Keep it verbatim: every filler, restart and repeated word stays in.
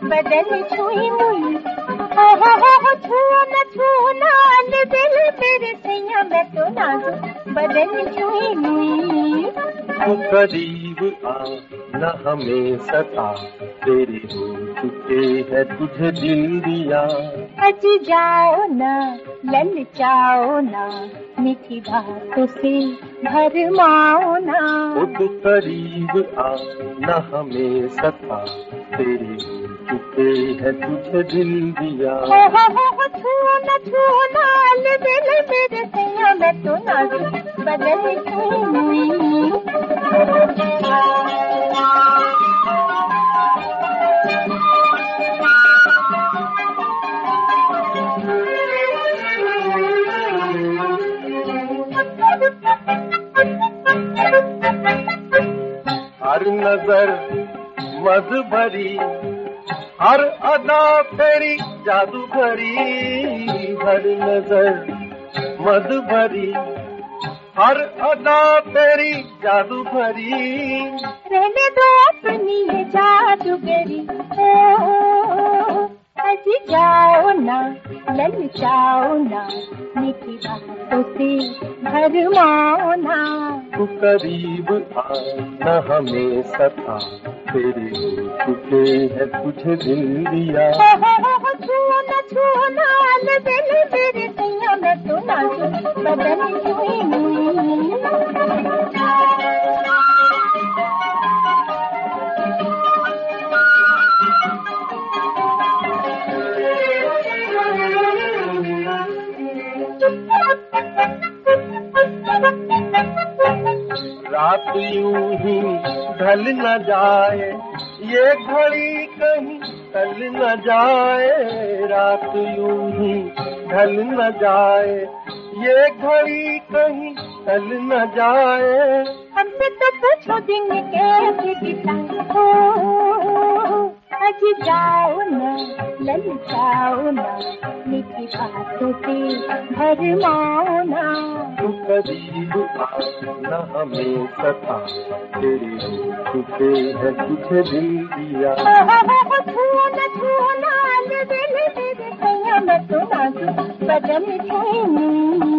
बदन छुई मुई, हो हो हो छुओ न छुओ नाल दिल मेरे सैया मैं तो नाजुक बदन छुई मुई। तू करीब आ न हमें सता, तेरे हो चुके है तुझे दिल दिया। अज जाओ ना ललचाओ ना, मीठी बातों से भरमाओ ना। तू करीब आ न हमें सता, तेरे हो चुके है तुझे दिल दिया। हो हो हो छुओ न छुओ नाल दिल मेरे सैया मैं तो नाजुक बदन छुई मुई। हर नजर मद भरी, हर अदा तेरी जादू भरी। हर नजर मद भरी, हर अदा तेरी जादू भरी। रहने दो अपनी ये जादूगरी, अज जाओ ना ललचाओ ना, मीठी बातों से भरमाओ ना। तू करीब आ न हमें सता, तेरे हो चुके है तुझे दिल दिया। हो हो हो छुओ न छुओ नाल दिल मेरे सैया मैं तो नाजुक बदन छुई मुई। रात यूं ही ढल न जाए, ये घड़ी कहीं टल न जाए। रात यूं ही ढल न जाए, ये घड़ी कहीं टल न जाए। हमसे तो पूछो दिन कैसे बिताओ, अज जाओ ना ललचाओ ना, मीठी बातों से भरमाओ ना। तू करीब आ न हमें सता, तेरे हो चुके है तुझे दिल दिया। छुओ न छुओ नाल दिल मेरे सैया मैं तो नाजुक बदन छुई मुई।